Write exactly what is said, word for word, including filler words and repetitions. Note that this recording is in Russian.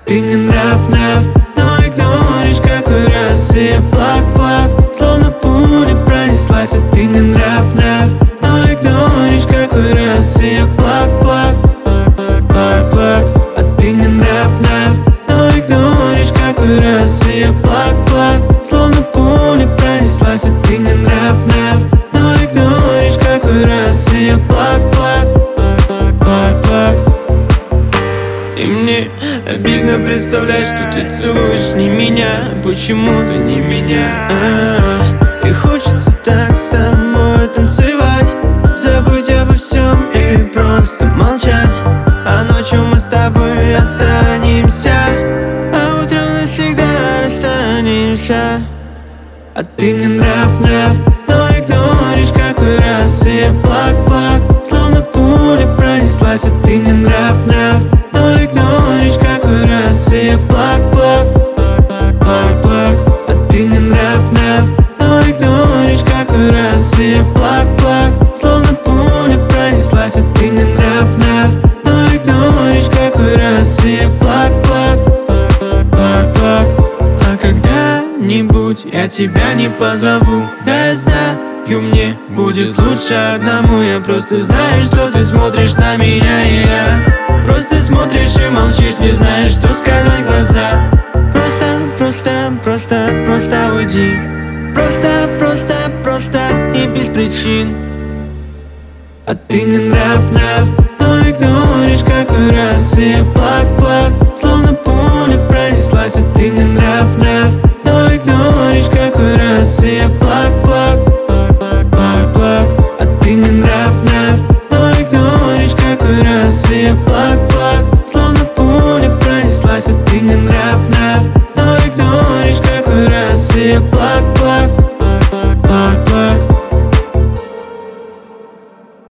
ты мне нрав, нрав, но игноришь какой раз. И я плак-плак, словно пуля пронеслась. А ты мне нрав, нрав, но игноришь какой раз. И я плак-плак, плак-плак, а ты мне нрав, нрав, но игноришь какой раз. И я плак-плак, словно пуля пронеслась. А ты мне нрав, нрав, но игноришь какой раз. И я плак-плак, плак-плак. И мне обидно представлять, что ты целуешь не меня. Почему ты не меня? А-а-а. И хочется так с тобой танцевать, забыть обо всем и просто молчать. А ночью мы с тобой останемся, а утром навсегда расстанемся. А ты мне нрав, нрав, но игноришь какой раз. И я плак-плак, словно пуля пронеслась. А ты мне нрав, нрав, но игноришь какой раз. И я плак-плак, плак-плак, а ты мне нрав, нрав, но игноришь какой раз. И я плак-плак, словно пуля пронеслась. А ты мне нрав, нрав, но игноришь какой раз. И я плак-плак, плак-плак. А когда-нибудь я тебя не позову, да я знаю, мне будет лучше одному. Я просто знаю, что ты смотришь на меня, и я просто смотришь и молчишь, не знаешь, что сказать в глаза. Просто, просто, просто, просто уйди. Просто, просто, просто и без причин. А ты мне нрав, нрав, но игноришь какой раз. И я плак-плак, словно пуля пронеслась. А ты мне нрав, нрав, но игноришь какой раз. И я плак-плак, плак-плак, а ты мне нрав, нрав, но игноришь какой раз. И я плак-плак, словно пуля пронеслась. А ты мне нрав, нрав, но игноришь какой раз. И я плак-плак.